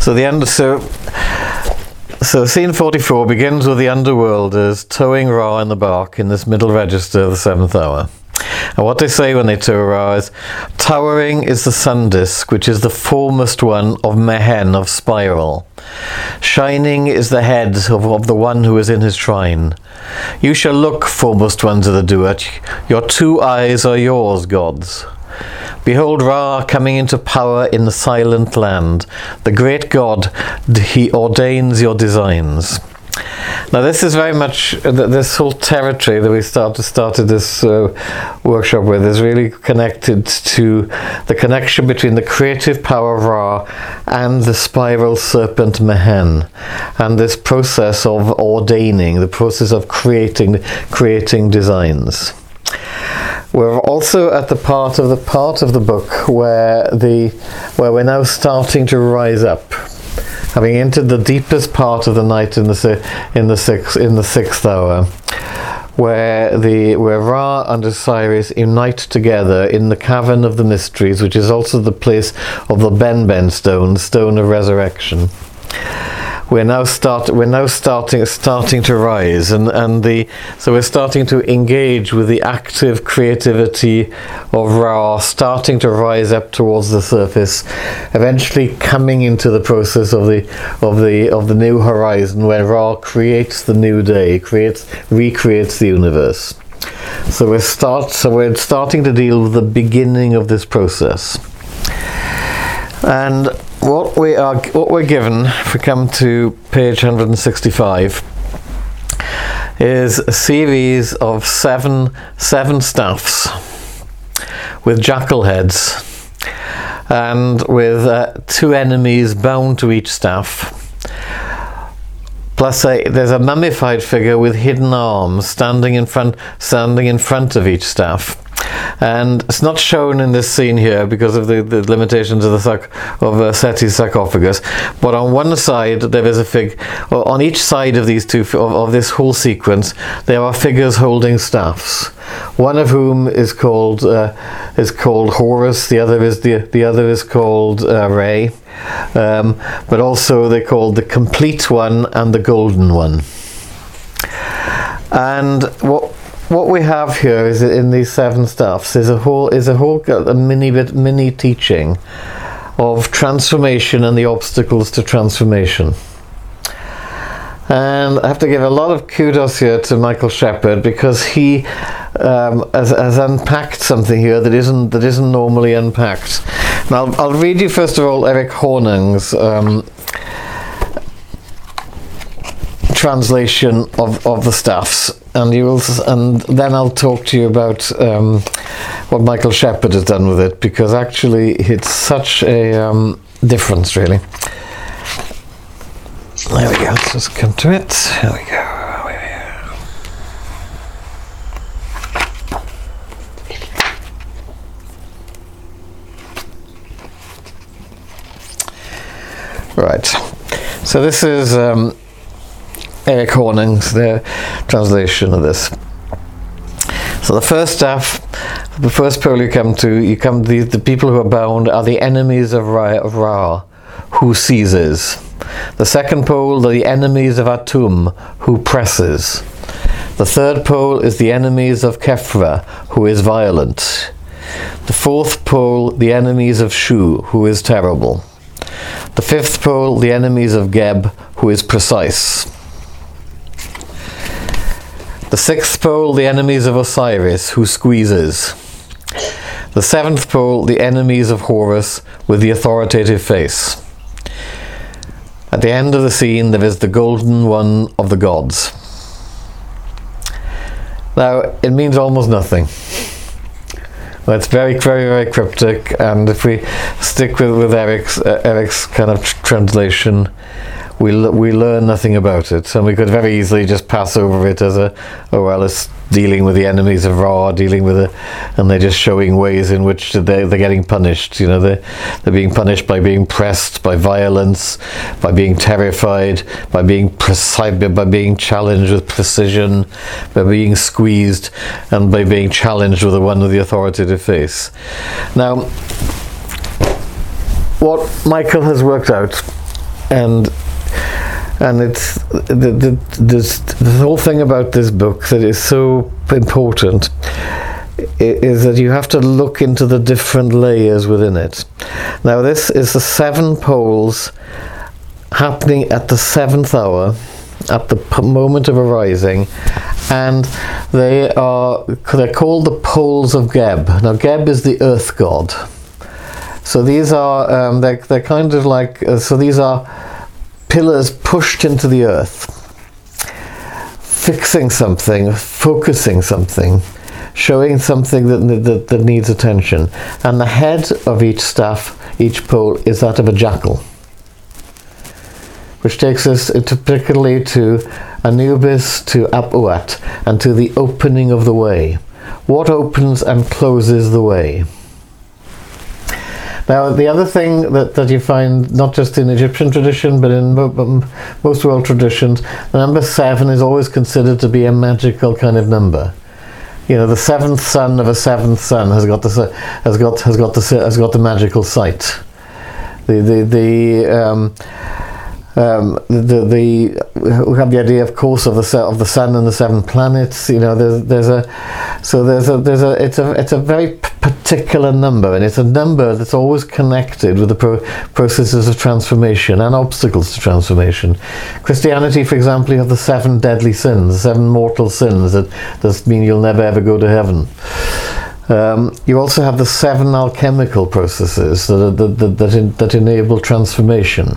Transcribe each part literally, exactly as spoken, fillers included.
So the under so so scene forty-four begins with the underworlders towing Ra in the bark in this middle register of the seventh hour. And what they say when they tow Ra is, towering is the sun disk, which is the foremost one of Mehen, of spiral. Shining is the head of, of the one who is in his shrine. You shall look, foremost ones of the Duat, your two eyes are yours, gods. Behold Ra coming into power in the silent land. The great God, he ordains your designs. Now this is very much, this whole territory that we started, started this uh, workshop with is really connected to the connection between the creative power of Ra and the spiral serpent Mehen, and this process of ordaining, the process of creating, creating designs. We're also at the part of the part of the book where the where we're now starting to rise up, having entered the deepest part of the night in the in the sixth in the sixth hour, where the where Ra and Osiris unite together in the cavern of the mysteries, which is also the place of the Ben-Ben stone, stone of resurrection. We're now start. We're now starting starting to rise, and and the so we're starting to engage with the active creativity of Ra, starting to rise up towards the surface, eventually coming into the process of the of the of the new horizon, where Ra creates the new day, creates recreates the universe. So we're start. So we're starting to deal with the beginning of this process, and. What we are, what we're given, if we come to page one hundred sixty-five, is a series of seven seven staffs with jackal heads, and with uh, two enemies bound to each staff. Plus, a, there's a mummified figure with hidden arms standing in front, standing in front of each staff. And it's not shown in this scene here because of the, the limitations of the sac- of uh, Seti's sarcophagus. But on one side there is a fig. On each side of these two of, of this whole sequence, there are figures holding staffs. One of whom is called uh, is called Horus. The other is the the other is called uh, Re. Um, but also they're called the Complete One and the Golden One. And what. What we have here is in these seven staffs is a whole is a whole a mini bit mini teaching of transformation and the obstacles to transformation. And I have to give a lot of kudos here to Michael Shepherd, because he um, has, has unpacked something here that isn't that isn't normally unpacked. Now I'll, I'll read you first of all Eric Hornung's um, translation of, of the staffs, and you will, and then I'll talk to you about um, what Michael Shepherd has done with it, because actually it's such a um, difference, really. There we go. Let's just come to it. There we go. Right. So this is. Um, Eric Hornung's their translation of this. So the first staff, the first pole you come to, you come the the people who are bound are the enemies of Ra, of Ra, who seizes. The second pole, the enemies of Atum, who presses. The third pole is the enemies of Kefra, who is violent. The fourth pole, the enemies of Shu, who is terrible. The fifth pole, the enemies of Geb, who is precise. The sixth pole, the enemies of Osiris, who squeezes. The seventh pole, the enemies of Horus, with the authoritative face. At the end of the scene, there is the golden one of the gods. Now, it means almost nothing. Well, it's very, very, very cryptic, and if we stick with, with Eric's, uh, Eric's kind of tr- translation, we l- we learn nothing about it, and we could very easily just pass over it as a, oh well, it's dealing with the enemies of Ra, dealing with it, and they're just showing ways in which they're, they're getting punished. You know, they're, they're being punished by being pressed, by violence, by being terrified, by being precise, by being challenged with precision, by being squeezed, and by being challenged with the one with the authoritative face. Now, what Michael has worked out and and it's the, the, this, the whole thing about this book that is so important is that you have to look into the different layers within it. Now, this is the seven poles happening at the seventh hour, at the p- moment of arising, and they are they're called the poles of Geb. Now, Geb is the earth god. So these are um, they're they're kind of like uh, so these are pillars pushed into the earth, fixing something, focusing something, showing something that, that that needs attention. And the head of each staff, each pole, is that of a jackal, which takes us to, particularly to Anubis, to Apuat, and to the opening of the way. What opens and closes the way? Now, the other thing that, that you find, not just in Egyptian tradition, but in mo- most world traditions, the number seven is always considered to be a magical kind of number. You know, the seventh son of a seventh son has got the has got has got the has got the magical sight. The the the um, um, the the we have the idea, of course, of the of the sun and the seven planets. You know, there's there's a so there's a there's a it's a it's a very particular number, and it's a number that's always connected with the pro- processes of transformation and obstacles to transformation. Christianity, for example, you have the seven deadly sins, the seven mortal sins that that mean you'll never ever go to heaven. Um, you also have the seven alchemical processes that that that, that, in, that enable transformation.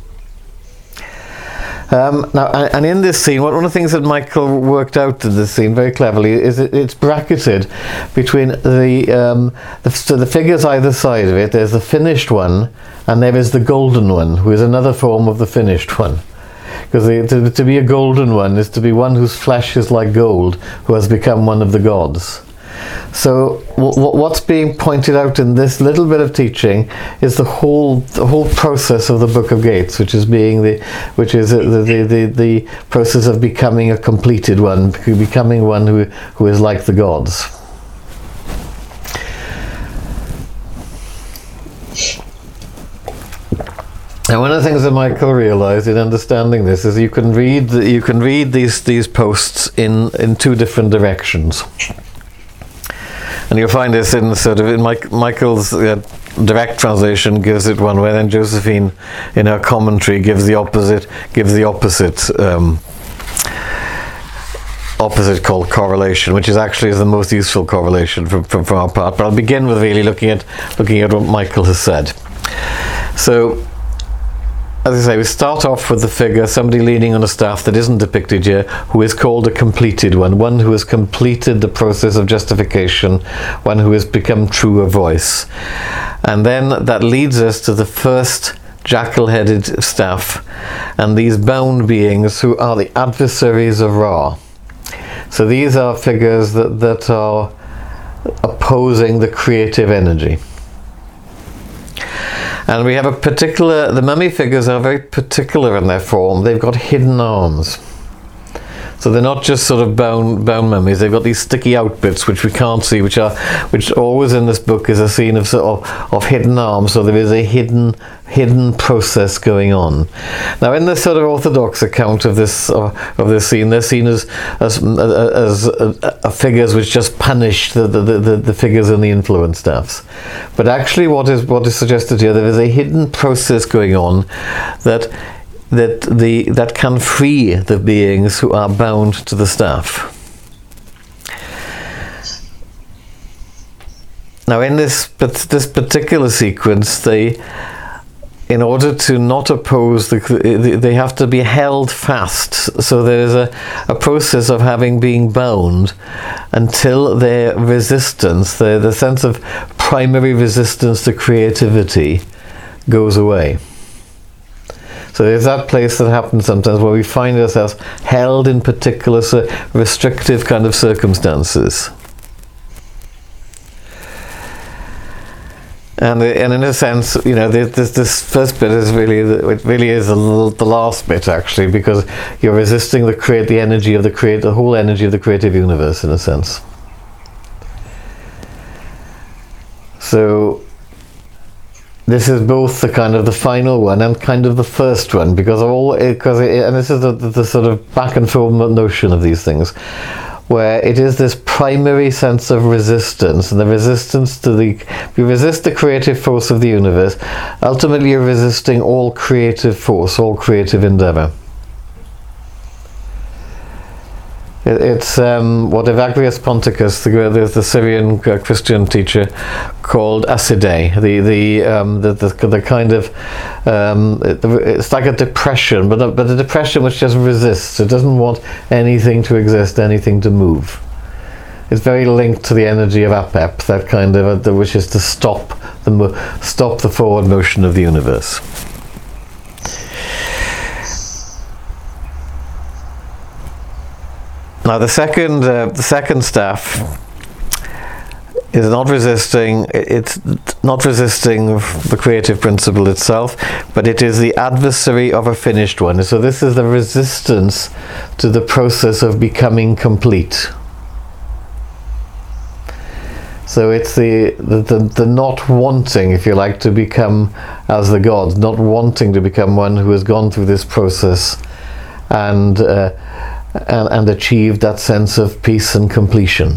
Um, now, and in this scene, one of the things that Michael worked out in this scene very cleverly is that it's bracketed between the, um, the so the figures either side of it. There's the finished one, and there is the golden one, who is another form of the finished one. Because to, to be a golden one is to be one whose flesh is like gold, who has become one of the gods. So w- what's being pointed out in this little bit of teaching is the whole the whole process of the Book of Gates, which is being the which is the the, the, the process of becoming a completed one, becoming one who who is like the gods. And one of the things that Michael realized in understanding this is you can read you can read these these posts in in two different directions. And you'll find this in sort of in Mike, Michael's uh, direct translation gives it one way, then Josephine, in her commentary, gives the opposite. Gives the opposite. Um, opposite called correlation, which is actually is the most useful correlation from, from from our part. But I'll begin with really looking at looking at what Michael has said. So, as I say, we start off with the figure, somebody leaning on a staff that isn't depicted here, who is called a completed one, one who has completed the process of justification, one who has become true of voice. And then that leads us to the first jackal-headed staff, and these bound beings who are the adversaries of Ra. So these are figures that, that are opposing the creative energy. And we have a particular, the mummy figures are very particular in their form. They've got hidden arms. So they're not just sort of bound bound mummies. They've got these sticky out bits which we can't see, which are which always in this book is a scene of sort of, of hidden arms. So there is a hidden hidden process going on. Now, in this sort of orthodox account of this uh, of this scene, they're seen as as as, as uh, uh, figures which just punish the the, the the figures in the influence staffs. But actually, what is what is suggested here, there is a hidden process going on that. that the that can free the beings who are bound to the staff. Now, in this but this particular sequence, they, in order to not oppose the, they have to be held fast. So there is a, a process of having been bound until their resistance, the the sense of primary resistance to creativity, goes away. So there's that place that happens sometimes where we find ourselves held in particular restrictive kind of circumstances. And, and in a sense, you know, this, this first bit is really, it really is a little, the last bit actually, because you're resisting the create, the energy of the create, the whole energy of the creative universe in a sense. So this is both the kind of the final one and kind of the first one, because all because it, and this is the, the, the sort of back and forth notion of these things, where it is this primary sense of resistance, and the resistance to the you resist the creative force of the universe. Ultimately, you're resisting all creative force, all creative endeavor. It's um, what Evagrius Ponticus, the, the, the Syrian uh, Christian teacher, called acidé, the the, um, the the the kind of um, it's like a depression, but a, but a depression which just resists. It doesn't want anything to exist, anything to move. It's very linked to the energy of Apep, that kind of uh, the, which is to stop the stop the forward motion of the universe. Now the second, uh, the second staff is not resisting. It's not resisting the creative principle itself, but it is the adversary of a finished one. So this is the resistance to the process of becoming complete. So it's the the, the the not wanting, if you like, to become as the gods, not wanting to become one who has gone through this process and. Uh, And, and achieve that sense of peace and completion.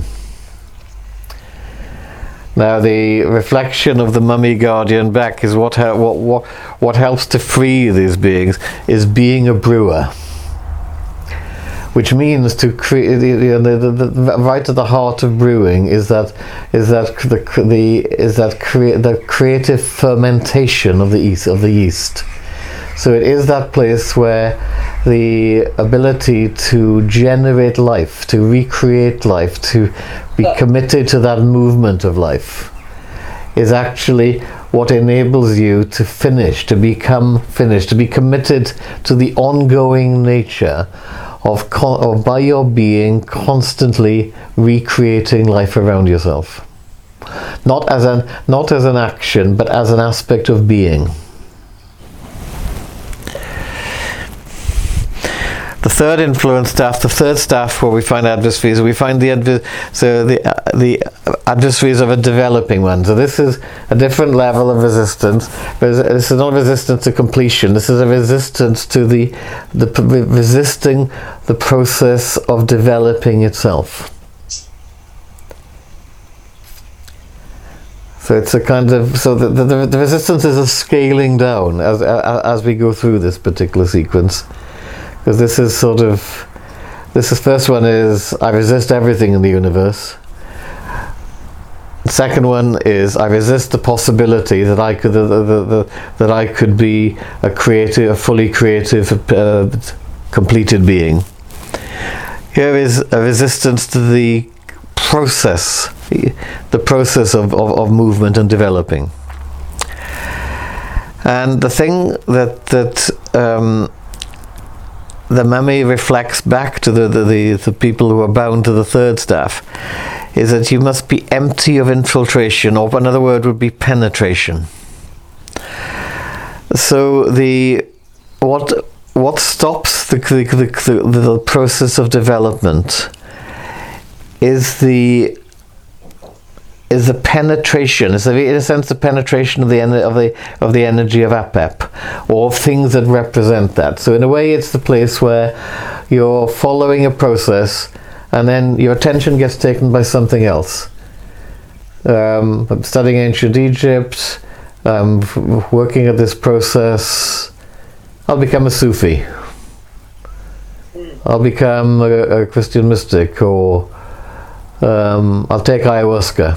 Now, the reflection of the mummy guardian back is what what what what helps to free these beings is being a brewer, which means to create the, the, the, the right at the heart of brewing is that is that the the is that crea- the creative fermentation of the yeast of the yeast. So it is that place where the ability to generate life, to recreate life, to be committed to that movement of life is actually what enables you to finish, to become finished, to be committed to the ongoing nature of, con- of by your being constantly recreating life around yourself. Not as an, not as an action, but as an aspect of being. The third influence staff, the third staff where we find adversaries, we find the adver- so the uh, the adversaries of a developing one. So this is a different level of resistance. This is not resistance to completion. This is a resistance to the the p- resisting the process of developing itself. So it's a kind of so the the, the resistance is a scaling down as as, as we go through this particular sequence. Because this is sort of, this is, first one is, I resist everything in the universe. The second one is, I resist the possibility that I could, the, the, the, that I could be a creative, a fully creative, uh, completed being. Here is a resistance to the process, the process of, of, of movement and developing. And the thing that, that, um, the mummy reflects back to the, the, the, the people who are bound to the third staff is that you must be empty of infiltration, or another word would be penetration. So the what what stops the the, the, the process of development is the is the penetration, is in a sense the penetration of the en- of the of the energy of Apep, or of things that represent that. So in a way, it's the place where you're following a process, and then your attention gets taken by something else. Um, I'm studying ancient Egypt. I'm f- working at this process. I'll become a Sufi. I'll become a, a Christian mystic, or um, I'll take ayahuasca.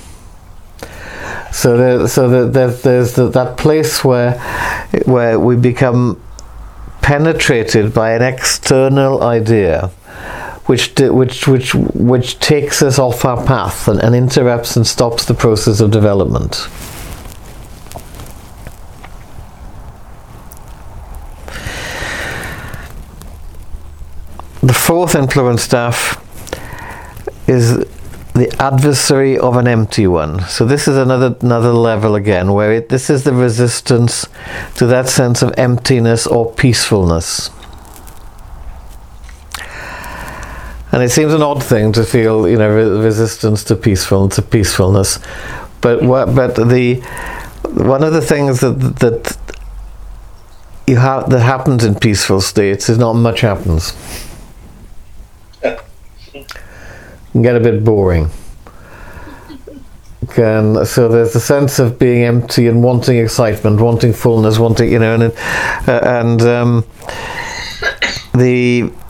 So, there, so there, there's the, that place where, where we become penetrated by an external idea, which which which which takes us off our path and, and interrupts and stops the process of development. The fourth influence staff is the adversary of an empty one. So this is another another level again, where it, this is the resistance to that sense of emptiness or peacefulness. And it seems an odd thing to feel, you know, re- resistance to peaceful to peacefulness, but what, but the one of the things that that you have that happens in peaceful states is not much happens. It can get a bit boring. Can, so there's a sense of being empty and wanting excitement, wanting fullness, wanting, you know, and uh, and um, the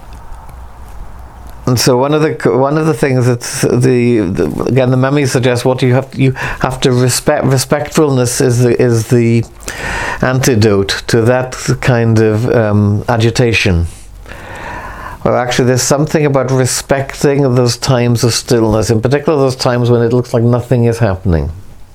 and so one of the one of the things that the, the again the Mummy suggests, what you have you have to respect respectfulness is the is the antidote to that kind of um, agitation. Or actually, there's something about respecting those times of stillness, in particular those times when it looks like nothing is happening.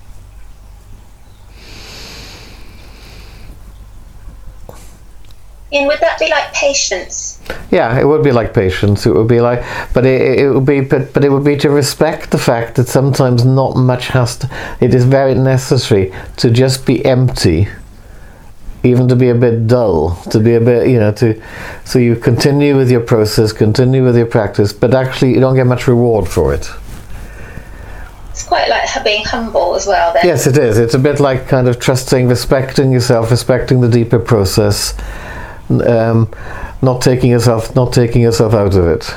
And would that be like patience? Yeah, it would be like patience. It would be like, but it, it would be, but, but it would be to respect the fact that sometimes not much has to. It is very necessary to just be empty. Even to be a bit dull, to be a bit, you know, to, so you continue with your process, continue with your practice, but actually you don't get much reward for it. It's quite like being humble as well, then. Yes, it is. It's a bit like kind of trusting, respecting yourself, respecting the deeper process, um, not taking yourself, not taking yourself out of it.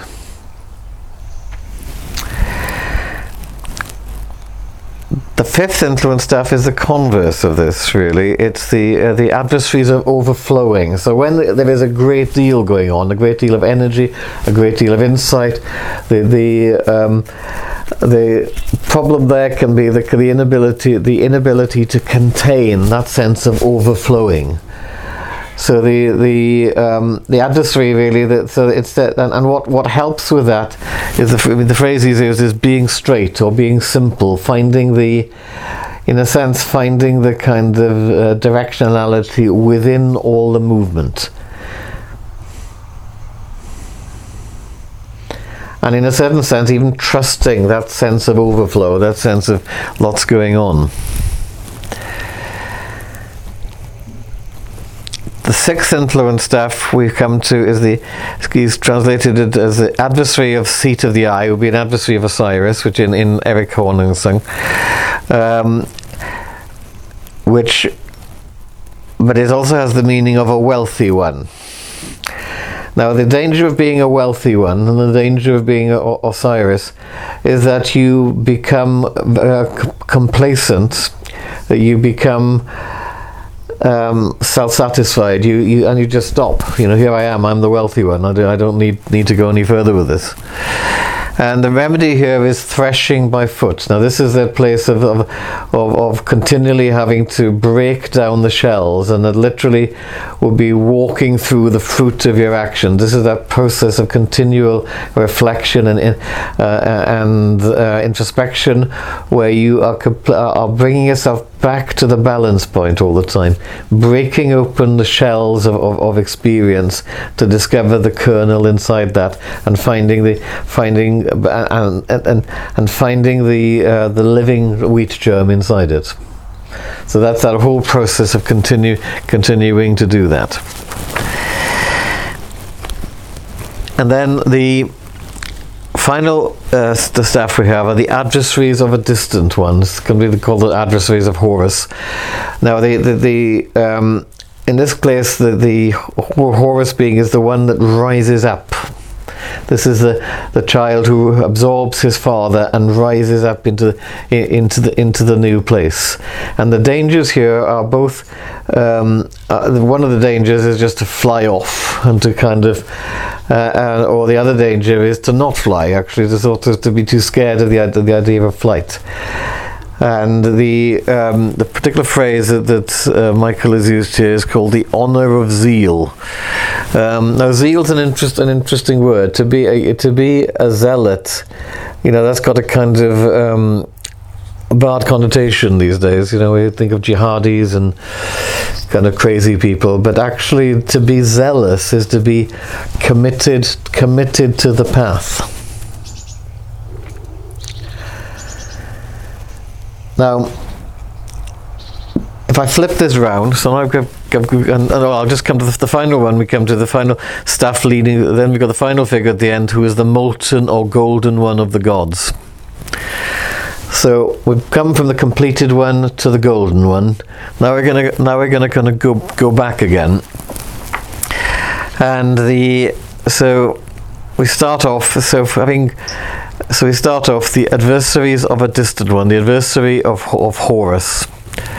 The fifth influence stuff is the converse of this, really. It's the uh, the adversaries of overflowing. So when there is a great deal going on, a great deal of energy, a great deal of insight, the the um, the problem there can be the the inability the inability to contain that sense of overflowing. So the the um, the adversary really that so it's that and, and what what helps with that is the the phrase he uses is being straight or being simple, finding the in a sense finding the kind of uh, directionality within all the movement, and in a certain sense even trusting that sense of overflow, that sense of lots going on. The sixth influence stuff we come to is the, he's translated it as the adversary of seat of the eye, would be an adversary of Osiris, which in, in Eric Horningsson, um, which, but it also has the meaning of a wealthy one. Now the danger of being a wealthy one and the danger of being a, a Osiris is that you become uh, c- complacent, that you become Um, self-satisfied, you, you and you just stop. You know, here I am. I'm the wealthy one. I, do, I don't need need to go any further with this. And the remedy here is threshing by foot. Now, this is that place of of, of of continually having to break down the shells, and that literally will be walking through the fruit of your action. This is that process of continual reflection and uh, and uh, introspection, where you are compl- are bringing yourself back to the balance point all the time, breaking open the shells of, of, of experience to discover the kernel inside that, and finding the finding and and, and finding the uh, the living wheat germ inside it. So that's that whole process of continue continuing to do that. And then the final uh, the staff we have are the adversaries of a distant one. This can be called the adversaries of Horus. Now the the, the um, in this place the, the Horus being is the one that rises up. This is the the child who absorbs his father and rises up into into the into the new place. And the dangers here are both. Um, uh, one of the dangers is just to fly off and to kind of, uh, uh, or the other danger is to not fly. Actually, to sort of to be too scared of the idea, the idea of a flight. And the um, the particular phrase that, that uh, Michael has used here is called the honour of zeal. Um, now, zeal is an interest an interesting word. To be a, to be a zealot, you know, that's got a kind of um, bad connotation these days. You know, we think of jihadis and kind of crazy people, but actually, to be zealous is to be committed committed to the path. Now, if I flip this round, so now I've got, and, and I'll just come to the, the final one. We come to the final staff leading. Then we've got the final figure at the end, who is the molten or golden one of the gods. So we've come from the completed one to the golden one. Now we're gonna now we're gonna kind of go go back again. And the so we start off so having so we start off the adversaries of a distant one, the adversary of of Horus.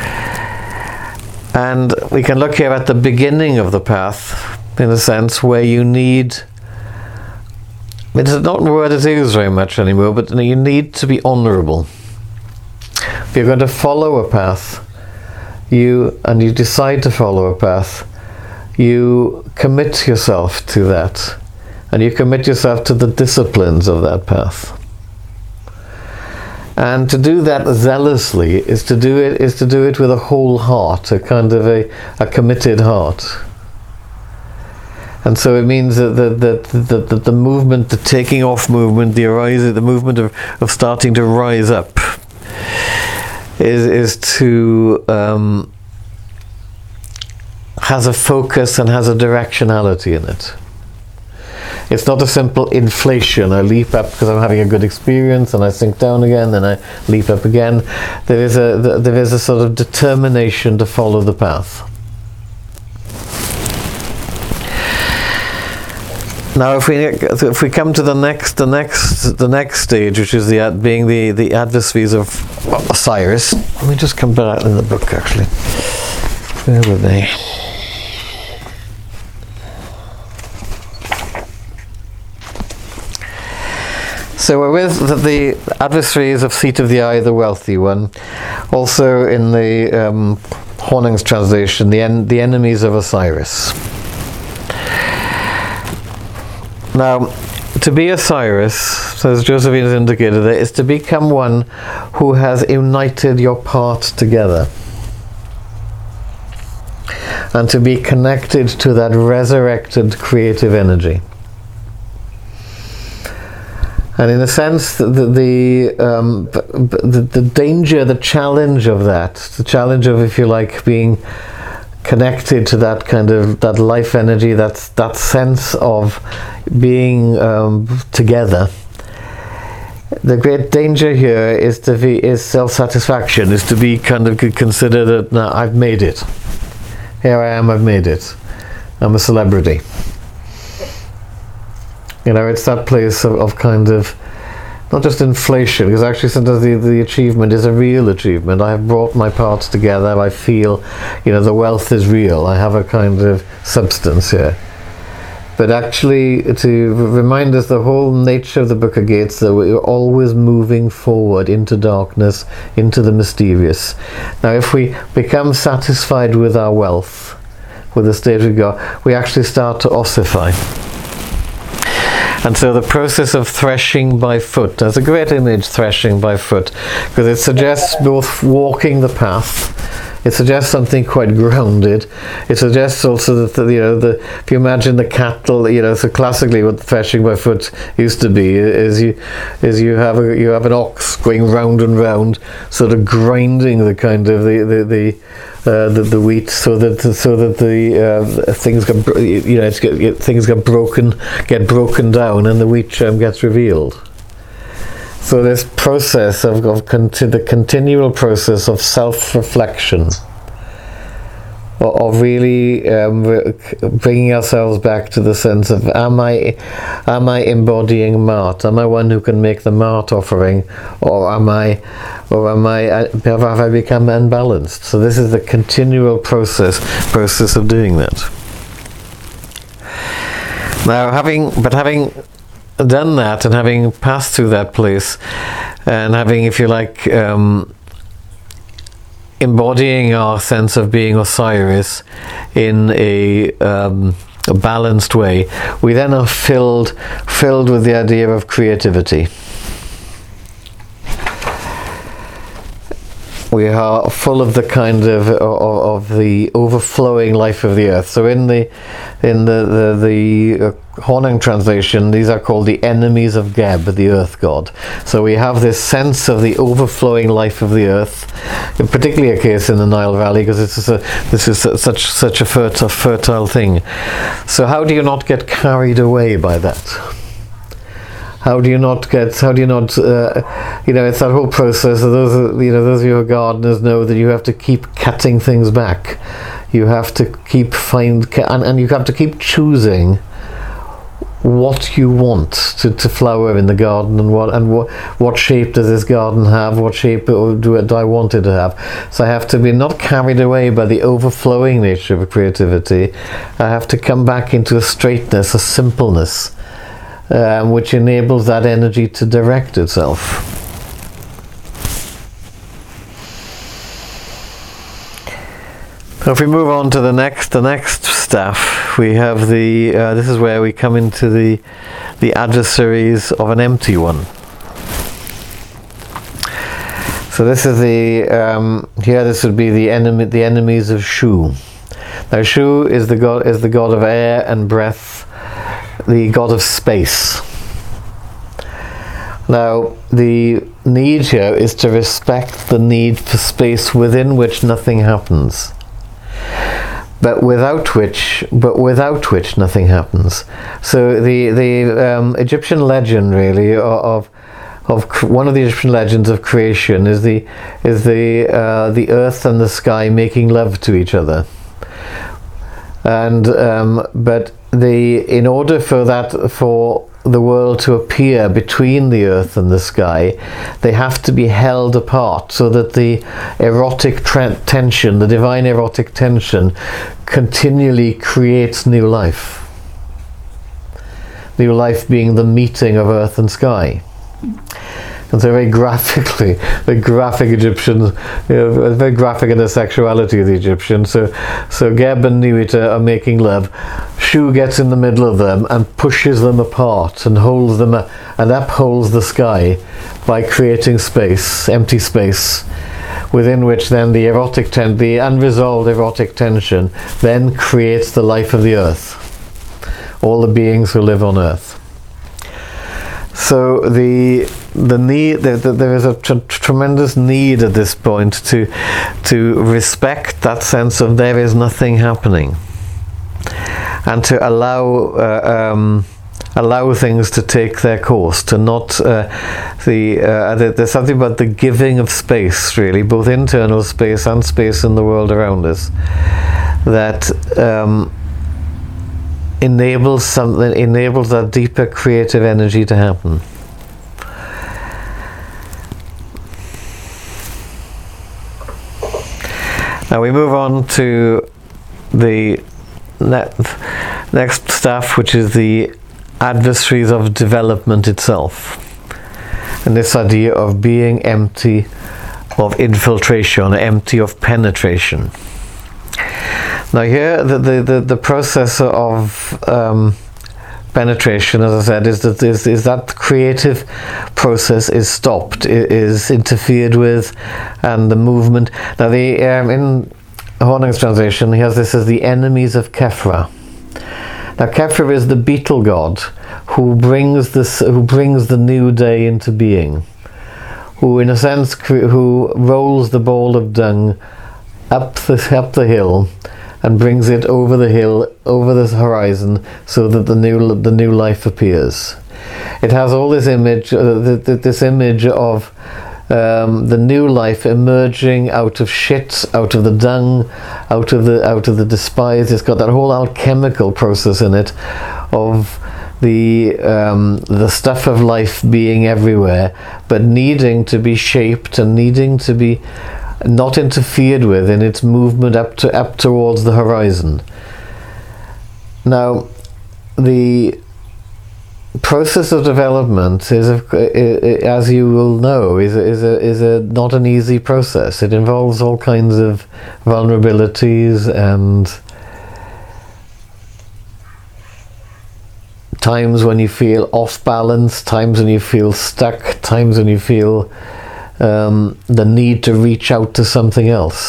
And we can look here at the beginning of the path, in a sense, where you need. It's not a word that's used very much anymore, but you need to be honourable. If you're going to follow a path, you and you decide to follow a path, you commit yourself to that, and you commit yourself to the disciplines of that path. And to do that zealously is to do it is to do it with a whole heart, a kind of a, a committed heart. And so it means that the, that, that, that the movement, the taking off movement, the arising, the movement of, of starting to rise up is, is to, um, has a focus and has a directionality in it. It's not a simple inflation. I leap up because I'm having a good experience and I sink down again, then I leap up again. There is a, there is a sort of determination to follow the path. Now, if we if we come to the next the next the next stage, which is the being the the adversaries of Osiris. Let me just come back in the book. Actually, bear with me. So we're with the, the adversaries of Seat of the Eye, the wealthy one. Also in the um, Horning's translation, the en- the enemies of Osiris. Now, to be Osiris, as Josephine has indicated, there, is to become one who has united your parts together. And to be connected to that resurrected creative energy. And in a sense, the the, um, the the danger, the challenge of that, the challenge of, if you like, being connected to that kind of that life energy, that that sense of being um, together. The great danger here is to be is self-satisfaction, is to be kind of considered that now I've made it. Here I am, I've made it. I'm a celebrity. You know, it's that place of, of kind of, not just inflation, because actually sometimes the, the achievement is a real achievement. I have brought my parts together, I feel, you know, the wealth is real. I have a kind of substance here. But actually, to remind us the whole nature of the Book of Gates, that we're always moving forward into darkness, into the mysterious. Now, if we become satisfied with our wealth, with the state we got, we actually start to ossify. And so the process of threshing by foot, there's a great image, threshing by foot, because it suggests both walking the path, it suggests something quite grounded, it suggests also that, the, you know, the, if you imagine the cattle, you know, so classically what threshing by foot used to be is you is you have a, you have an ox going round and round, sort of grinding the kind of the, the, the Uh, the, the wheat, so that so that the uh, things get you know it's get, get, things get broken get broken down and the wheat germ gets revealed. So this process of, of conti- the continual process of self-reflection, of, of really um, bringing ourselves back to the sense of am I am I embodying Mart? Am I one who can make the Mart offering, or am I or am I have I become unbalanced? So this is the continual process process of doing that. Now, having but having done that and having passed through that place, and having, if you like, um, embodying our sense of being Osiris in a, um, a balanced way, we then are filled filled with the idea of creativity. We are full of the kind of, of of the overflowing life of the earth. So in the in the the, the uh, Horning translation, these are called the enemies of Geb, the earth god. So we have this sense of the overflowing life of the earth, particularly a case in the Nile Valley, because this is a this is such such a fertile fertile thing. So how do you not get carried away by that? How do you not get? How do you not? Uh, you know, it's that whole process. Of those, you know, those of you who are gardeners know that you have to keep cutting things back. You have to keep find, and, and you have to keep choosing what you want to, to flower in the garden, and what and what what shape does this garden have? What shape do, do I want it to have? So I have to be not carried away by the overflowing nature of creativity. I have to come back into a straightness, a simpleness. Um, which enables that energy to direct itself. So if we move on to the next, the next staff, we have the. Uh, this is where we come into the the adversaries of an empty one. So this is the um, here. This would be the enemy, the enemies of Shu. Now Shu is the god is the god of air and breath. The god of space. Now, the need here is to respect the need for space within which nothing happens, but without which, but without which nothing happens. So the the um, Egyptian legend, really, of of one of the Egyptian legends of creation is the is the uh, the earth and the sky making love to each other, and um, but. The in order for that for the world to appear between the earth and the sky, they have to be held apart so that the erotic tre- tension, the divine erotic tension, continually creates new life. New life being the meeting of earth and sky. And so very graphically, the graphic Egyptians, you know, very graphic in the sexuality of the Egyptians. So, so Geb and Nuit are making love. Shu gets in the middle of them and pushes them apart and holds them up, and upholds the sky by creating space, empty space, within which then the erotic ten- the unresolved erotic tension then creates the life of the earth, all the beings who live on earth. So the the need the, the, there is a tr- tremendous need at this point to to respect that sense of there is nothing happening, and to allow uh, um, allow things to take their course. To not uh, the, uh, the there's something about the giving of space, really, both internal space and space in the world around us, that. Um, enables something enables that deeper creative energy to happen. Now we move on to the ne- next staff, which is the adversaries of development itself, and this idea of being empty of infiltration, empty of penetration. Now here, the the, the, the process of um, penetration, as I said, is that is, is that creative process is stopped, is interfered with, and the movement. Now the um, in Horning's translation, he has this as the enemies of Kefra. Now Kefra is the beetle god who brings this, who brings the new day into being, who in a sense cre- who rolls the ball of dung up the up the hill. And brings it over the hill, over the horizon, so that the new the new life appears. It has all this image, uh, the, the, this image of um, the new life emerging out of shit, out of the dung, out of the out of the despise. It's got that whole alchemical process in it, of the um, the stuff of life being everywhere, but needing to be shaped and needing to be. Not interfered with in its movement up to up towards the horizon. Now, the process of development is, as you will know, is a, is a is a not an easy process. It involves all kinds of vulnerabilities and times when you feel off balance, times when you feel stuck, times when you feel Um, the need to reach out to something else.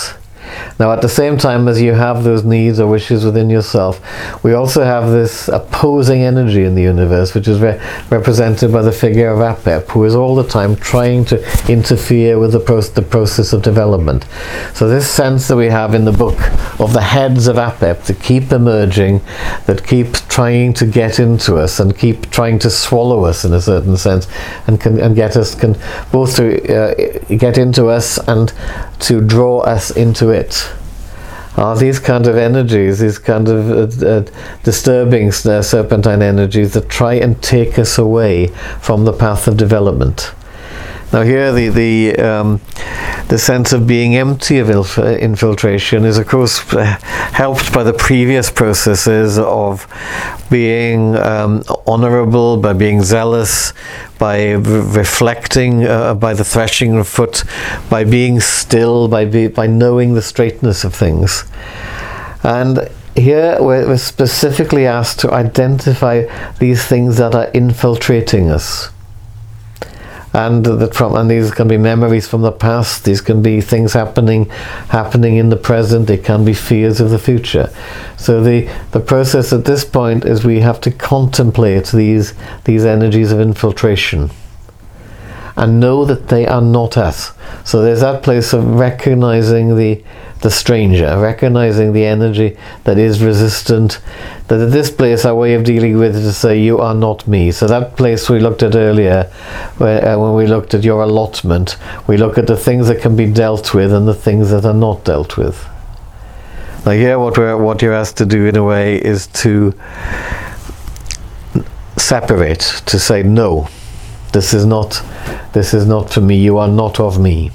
Now, at the same time as you have those needs or wishes within yourself, we also have this opposing energy in the universe, which is re- represented by the figure of Apep, who is all the time trying to interfere with the, pro- the process of development. So this sense that we have in the book of the heads of Apep that keep emerging, that keep trying to get into us and keep trying to swallow us in a certain sense, and can and get us can both to uh, get into us and to draw us into it. Are these kind of energies, these kind of uh, uh, disturbing uh, serpentine energies that try and take us away from the path of development. Now here the the um, the sense of being empty of inf- infiltration is of course uh, helped by the previous processes of being um, honourable, by being zealous, by re- reflecting, uh, by the threshing of foot, by being still, by be, by knowing the straightness of things. And here we're, we're specifically asked to identify these things that are infiltrating us. And that from and these can be memories from the past. These can be things happening, happening in the present. They can be fears of the future. So the the process at this point is we have to contemplate these these energies of infiltration, and know that they are not us. So there's that place of recognizing the the stranger, recognizing the energy that is resistant, that at this place our way of dealing with it is to say, you are not me. So that place we looked at earlier, where, uh, when we looked at your allotment, we look at the things that can be dealt with and the things that are not dealt with. Now here what, we're, what you're asked to do in a way is to separate, to say, no, this is not, this is not for me, you are not of me.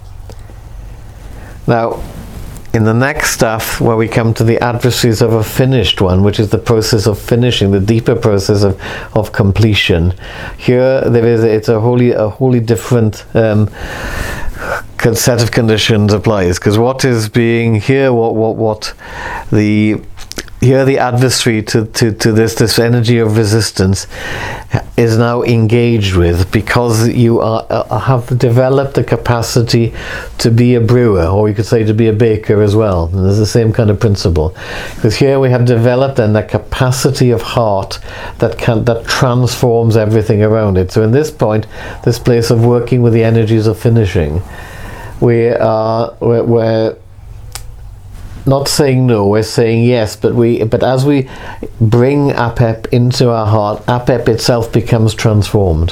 Now, in the next stuff, where we come to the adversaries of a finished one, which is the process of finishing, the deeper process of, of completion. Here, there is it's a wholly a wholly different um, set of conditions applies, because what is being here, what what what the here the adversary to, to, to this this energy of resistance is now engaged with, because you are uh, have developed the capacity to be a brewer, or you could say to be a baker as well. And there's the same kind of principle, because here we have developed then that capacity of heart that can that transforms everything around it. So in this point, this place of working with the energies of finishing, we are we're, we're not saying no, we're saying yes, but we but as we bring Apep into our heart, Apep itself becomes transformed.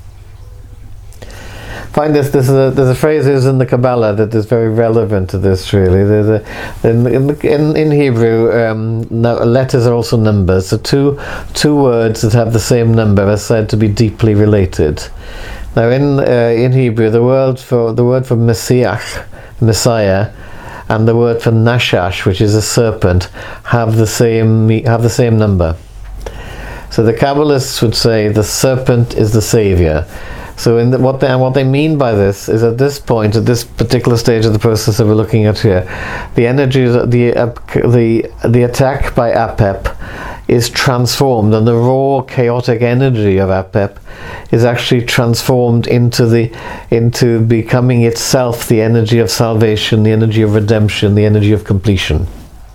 Find this, this is a, there's a phrase is in the Kabbalah that is very relevant to this, really. There's a, in, in, in Hebrew, um, no, letters are also numbers, so two, two words that have the same number are said to be deeply related. Now in uh, in Hebrew, the word for the word for Messiah, Messiah, and the word for Nashash, which is a serpent, have the same have the same number. So the Kabbalists would say the serpent is the savior. So in the, what they what they mean by this is, at this point, at this particular stage of the process that we're looking at here, the energy, the uh, the the attack by Apep is transformed, and the raw chaotic energy of Apep is actually transformed into the into becoming itself the energy of salvation, the energy of redemption, the energy of completion.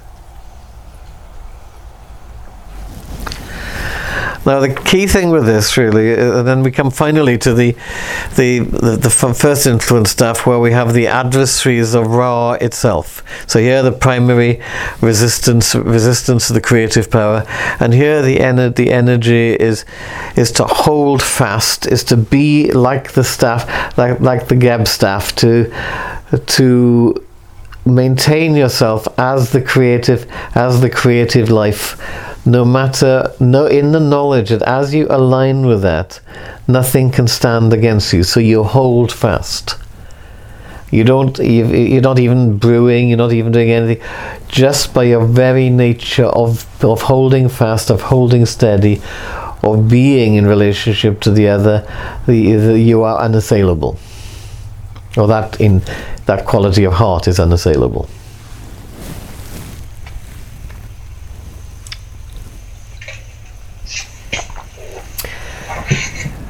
Now the key thing with this, really, uh, then we come finally to the the, the the first influence stuff, where we have the adversaries of Ra itself. So here the primary resistance resistance to the creative power, and here the ener- the energy is is to hold fast, is to be like the staff, like like the Geb staff, to to maintain yourself as the creative as the creative life. No matter, no, in the knowledge that as you align with that, nothing can stand against you. So you hold fast. You don't, you're not even brewing, you're not even doing anything. Just by your very nature of, of holding fast, of holding steady, of being in relationship to the other, the, the, you are unassailable. Or that in that quality of heart is unassailable.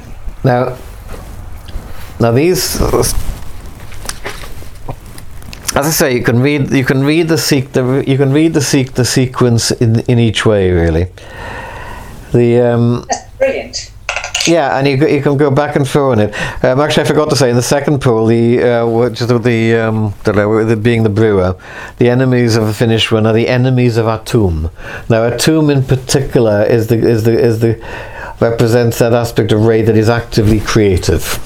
Now, now these as I say, you can read you can read the seek the you can read the seek the sequence in in each way, really. The um, That's brilliant. Yeah, and you you can go back and forth on it. Um, actually, I forgot to say in the second pool, the uh, which is the um, the, the being the brewer, the enemies of the finished one are the enemies of Atum. Now, Atum in particular is the is the is the represents that aspect of Ray that is actively creative.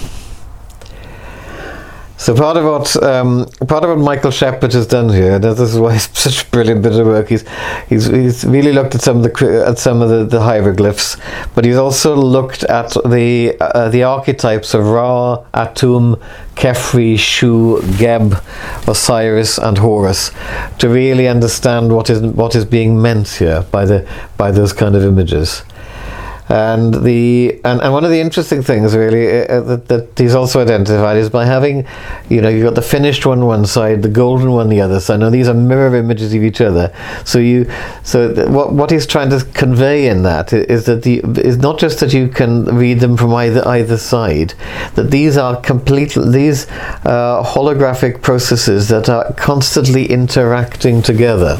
So part of what um, part of what Michael Shepherd has done here, and this is why it's such a brilliant bit of work. He's he's, he's really looked at some of the at some of the, the hieroglyphs, but he's also looked at the uh, the archetypes of Ra, Atum, Khepri, Shu, Geb, Osiris, and Horus, to really understand what is what is being meant here by the by those kind of images. And the and, and one of the interesting things really uh, that, that he's also identified is by having, you know, you've got the finished one one side, the golden one the other side. Now these are mirror images of each other. So you, so th- what what he's trying to convey in that is that the is not just that you can read them from either either side, that these are complete these uh, holographic processes that are constantly interacting together.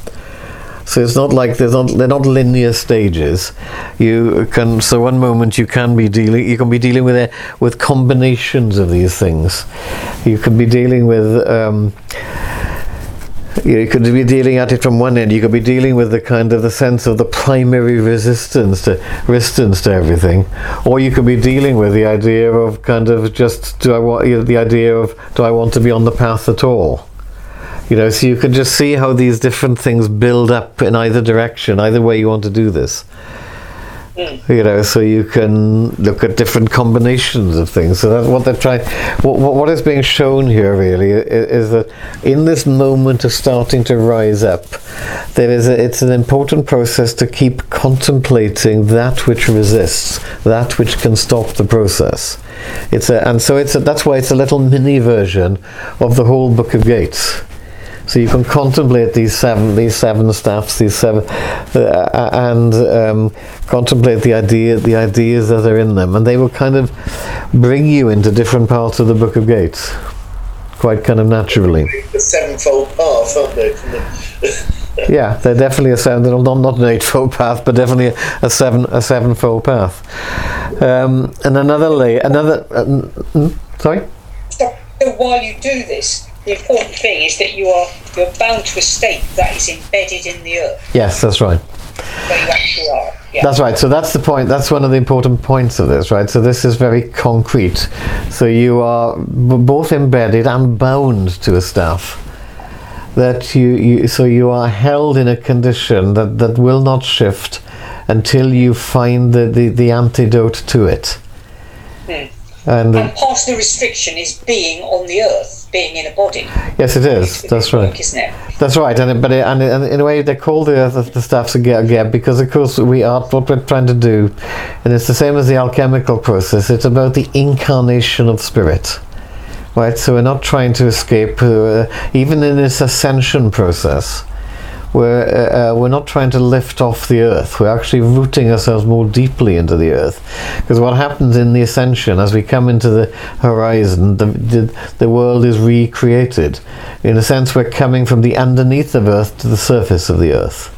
So it's not like there's not they're not linear stages. You can so one moment you can be dealing you can be dealing with it with combinations of these things. You can be dealing with um, you, know, you could be dealing at it from one end. You could be dealing with the kind of the sense of the primary resistance to resistance to everything, or you could be dealing with the idea of kind of just do I want you know, the idea of do I want to be on the path at all. You know, so you can just see how these different things build up in either direction, either way you want to do this. Mm. You know, so you can look at different combinations of things. So that's what they're trying. What, what is being shown here really is, is that in this moment of starting to rise up, there is a, it's an important process to keep contemplating that which resists, that which can stop the process. It's a, and so it's a, that's why it's a little mini version of the whole Book of Gates. So you can contemplate these seven, these seven staffs, these seven, uh, and um, contemplate the idea, the ideas that are in them, and they will kind of bring you into different parts of the Book of Gates, quite kind of naturally. The sevenfold path, aren't they? Yeah, they're definitely a seven. Not not an eightfold path, but definitely a, a seven a sevenfold path. Um, and another lay, another. Uh, sorry. So while you do this, the important thing is that you are you're bound to a state that is embedded in the earth. Yes, that's right. Where you actually are. Yeah. That's right. So that's the point. That's one of the important points of this, right? So this is very concrete. So you are b- both embedded and bound to a staff. That you, you so you are held in a condition that, that will not shift until you find the, the, the antidote to it. Hmm. And, and part of the restriction is being on the earth, being in a body. Yes, it is. That's right. Work, isn't it? That's right. And it, but it, and, it, and in a way they call the earth the staffs a geb because of course we are what we're trying to do, and it's the same as the alchemical process. It's about the incarnation of spirit. Right, so we're not trying to escape, uh, even in this ascension process. We're uh, uh, we're not trying to lift off the earth. We're actually rooting ourselves more deeply into the earth, because what happens in the ascension, as we come into the horizon, the the, the world is recreated. In a sense, we're coming from the underneath of earth to the surface of the earth.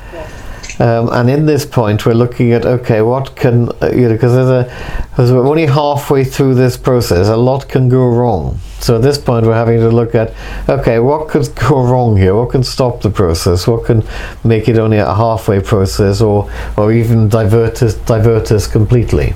Um, and in this point, we're looking at okay, what can uh, you know? Because there's a, because we're only halfway through this process. A lot can go wrong. So at this point, we're having to look at okay, what could go wrong here? What can stop the process? What can make it only a halfway process, or or even divert us divert us completely?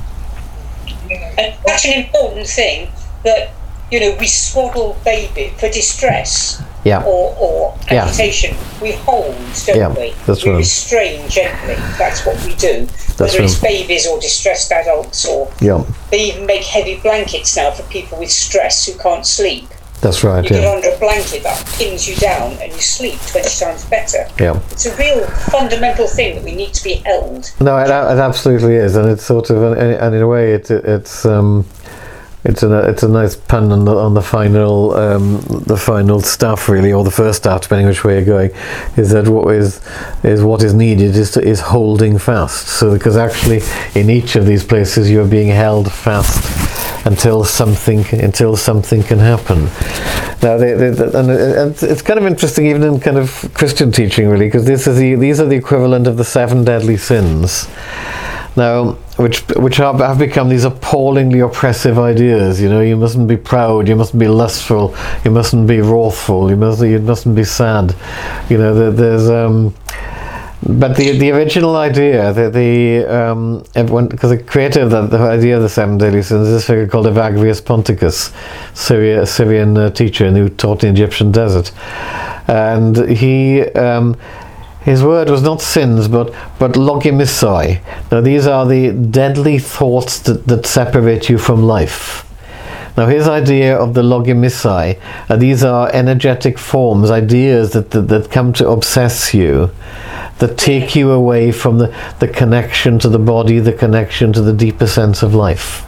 And that's an important thing that you know we swaddle baby for distress. Yeah. Or, or Yeah. agitation. We hold, don't Yeah, we? that's we right. restrain gently. That's what we do. That's Whether it's right. babies or distressed adults, or Yeah, they even make heavy blankets now for people with stress who can't sleep. that's right. You get Yeah, under a blanket that pins you down and you sleep twenty times better. yeah. It's a real fundamental thing that we need to be held. No, it, it absolutely is, and it's sort of, and and in a way, it, it's um, it's a it's a nice pun on the on the final um, the final stuff really, or the first stuff, depending which way you're going. Is that what is is what is needed is to, is holding fast. So because actually in each of these places you are being held fast, until something until something can happen. Now, they, they, and, and it's kind of interesting, even in kind of Christian teaching, really, because this is the, these are the equivalent of the seven deadly sins. Now, which which have, have become these appallingly oppressive ideas. You know, you mustn't be proud, you mustn't be lustful, you mustn't be wrathful, you must you mustn't be sad. You know, there, there's um, but the the original idea, the the um, everyone, because the creator of the, the idea of the seven deadly sins is this figure called Evagrius Ponticus, Syria, Syrian uh, teacher who taught in the Egyptian desert, and he. Um, His word was not sins, but but logimissai. Now, these are the deadly thoughts that, that separate you from life. Now, his idea of the logimissai, uh, these are energetic forms, ideas that, that, that come to obsess you, that take you away from the, the connection to the body, the connection to the deeper sense of life.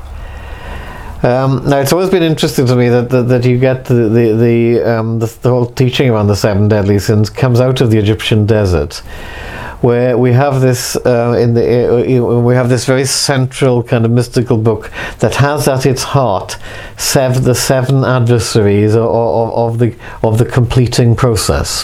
Um, now, it's always been interesting to me that that, that you get the the the, um, the the whole teaching around the seven deadly sins comes out of the Egyptian desert, where we have this uh, in the uh, we have this very central kind of mystical book that has at its heart seven, the seven adversaries of, of, of the of the completing process.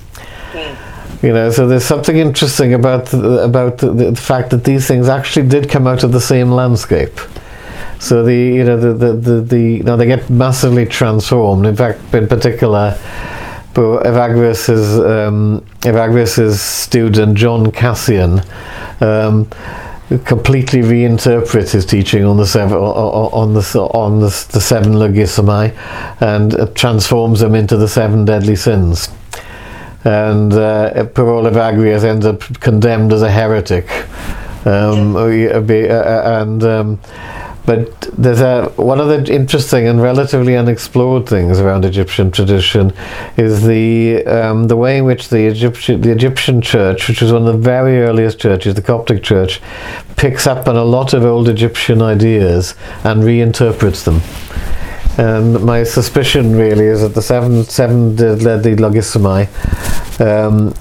You know, so there's something interesting about the, about the, the fact that these things actually did come out of the same landscape. So the you know the the the, the you know, they get massively transformed. In fact, in particular, Evagrius's um, Evagrius's student John Cassian um, completely reinterprets his teaching on the seven on the on the, the seven logisomai, and uh, transforms them into the seven deadly sins. And uh, poor old Evagrius ends up condemned as a heretic, um, and. Um, But there's a, one of the interesting and relatively unexplored things around Egyptian tradition is the um, the way in which the Egyptian the Egyptian church, which was one of the very earliest churches, the Coptic Church, picks up on a lot of old Egyptian ideas and reinterprets them. And my suspicion really is that the seven seven deadly logisomai um,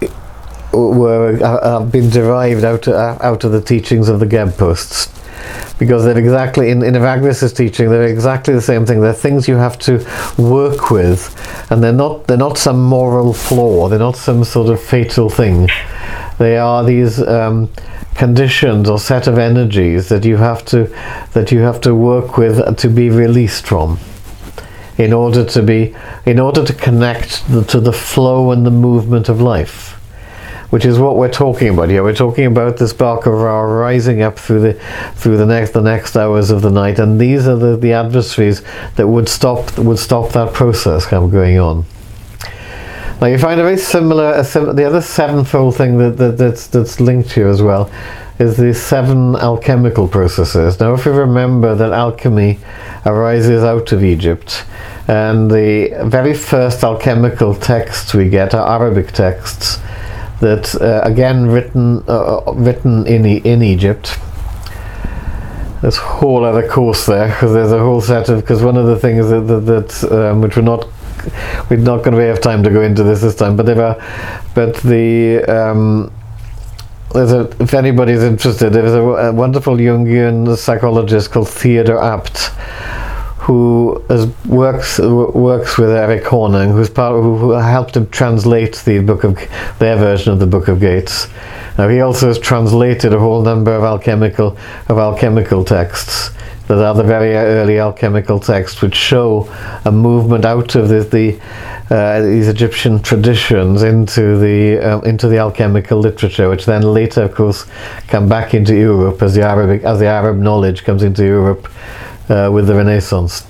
were have been derived out of, out of the teachings of the Gebposts. Because they're exactly, in, in Evagrius's teaching, they're exactly the same thing. They're things you have to work with, and they're not they're not some moral flaw, they're not some sort of fatal thing. They are these um, conditions or set of energies that you have to that you have to work with to be released from, in order to be in order to connect the, to the flow and the movement of life. Which is what we're talking about here. We're talking about the spark of Ra rising up through the through the next the next hours of the night, and these are the, the adversaries that would stop would stop that process from going on. Now you find a very similar a sim, the other sevenfold thing that, that that's that's linked here as well is the seven alchemical processes. Now, if you remember that alchemy arises out of Egypt, and the very first alchemical texts we get are Arabic texts. That uh, again written uh, written in in Egypt. There's a whole other course there, because there's a whole set of because one of the things that that, that um, which we're not we're not going to have time to go into this this time, but there are but the um, there's a if anybody's interested, there's a, a wonderful Jungian psychologist called Theodor Abt, who has works works with Eric Hornung, who's part who, who helped him translate the book of their version of the Book of Gates. Now he also has translated a whole number of alchemical of alchemical texts that are the very early alchemical texts, which show a movement out of the, the uh, these Egyptian traditions into the um, into the alchemical literature, which then later, of course, come back into Europe as the Arabic as the Arab knowledge comes into Europe. Uh, with the Renaissance.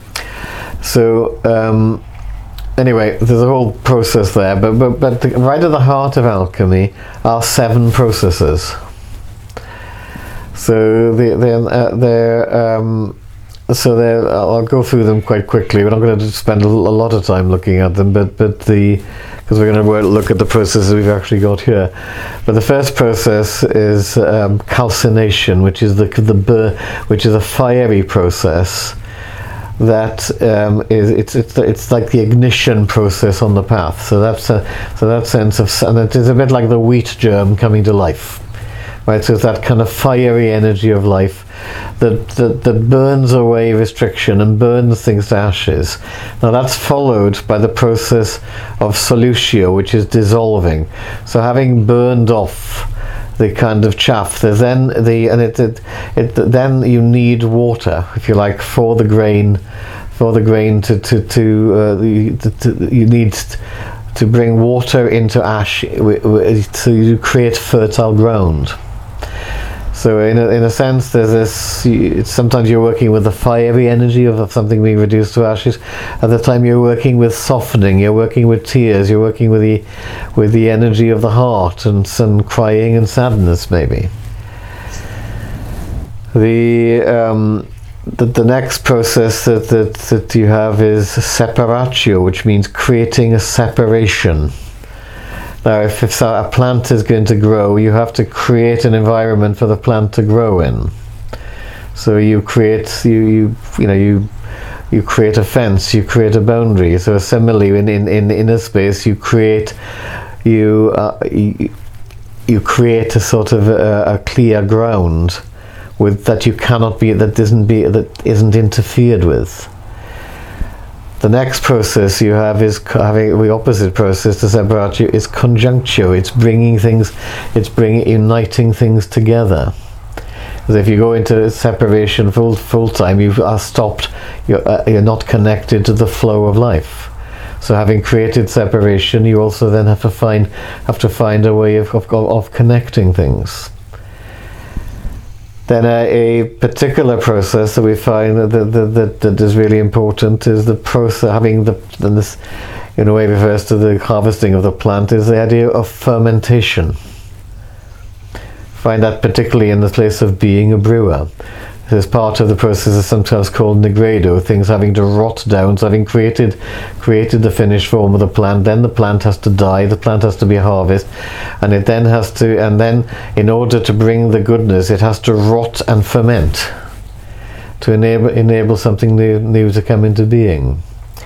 So um, anyway, there's a whole process there, but but, but the, right at the heart of alchemy are seven processes. So the, they're, uh, they're um, so they're, I'll go through them quite quickly. We're not going to spend a, a lot of time looking at them, but but the because we're going to look at the processes we've actually got here. But the first process is um, calcination, which is the the bur- which is a fiery process that um, is it's it's it's like the ignition process on the path. So that's a so that sense of and it is a bit like the wheat germ coming to life. right? So it's that kind of fiery energy of life that, that, that burns away restriction and burns things to ashes. Now that's followed by the process of solutio, which is dissolving. So having burned off the kind of chaff, there's then the and it, it it then you need water, if you like, for the grain, for the grain to to to, uh, the, to, to you need to bring water into ash to create fertile ground. So in a, in a sense, there's this, it's, sometimes you're working with the fiery energy of, of something being reduced to ashes. At the time you're working with softening, you're working with tears, you're working with the with the energy of the heart and some crying and sadness maybe. The um, the, the next process that, that, that you have is separatio, which means creating a separation. Now, if, if a plant is going to grow, you have to create an environment for the plant to grow in. So you create, you you you know, you you create a fence, you create a boundary. So similarly, in in in inner space, you create you uh, you, you create a sort of a, a clear ground with that you cannot be that isn't be that isn't interfered with. The next process you have is having the opposite process to separatio is conjunctio. It's bringing things, it's bringing, uniting things together. Because if you go into separation full full time, you are stopped. You're uh, you're not connected to the flow of life. So having created separation, you also then have to find have to find a way of of, of connecting things. Then a, a particular process that we find that, that, that, that is really important is the process, having the, and this in a way refers to the harvesting of the plant, is the idea of fermentation. Find that particularly in the place of being a brewer. This is part of the process is sometimes called nigredo, things having to rot down. So having created created the finished form of the plant, then the plant has to die, the plant has to be harvested, and it then has to, and then in order to bring the goodness, it has to rot and ferment to enable enable something new, new to come into being.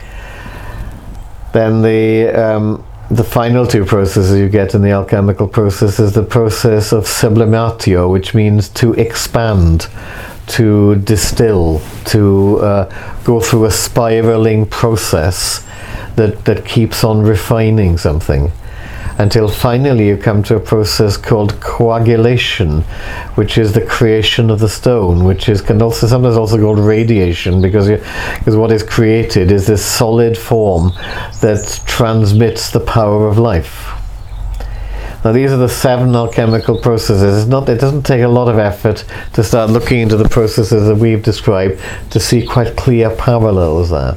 Then the um, the final two processes you get in the alchemical process is the process of sublimatio, which means to expand, to distill, to uh, go through a spiraling process that, that keeps on refining something until finally you come to a process called coagulation, which is the creation of the stone, which is can also sometimes also called radiation, because you, because what is created is this solid form that transmits the power of life. Now these are the seven alchemical processes. It's not, it doesn't take a lot of effort to start looking into the processes that we've described to see quite clear parallels there.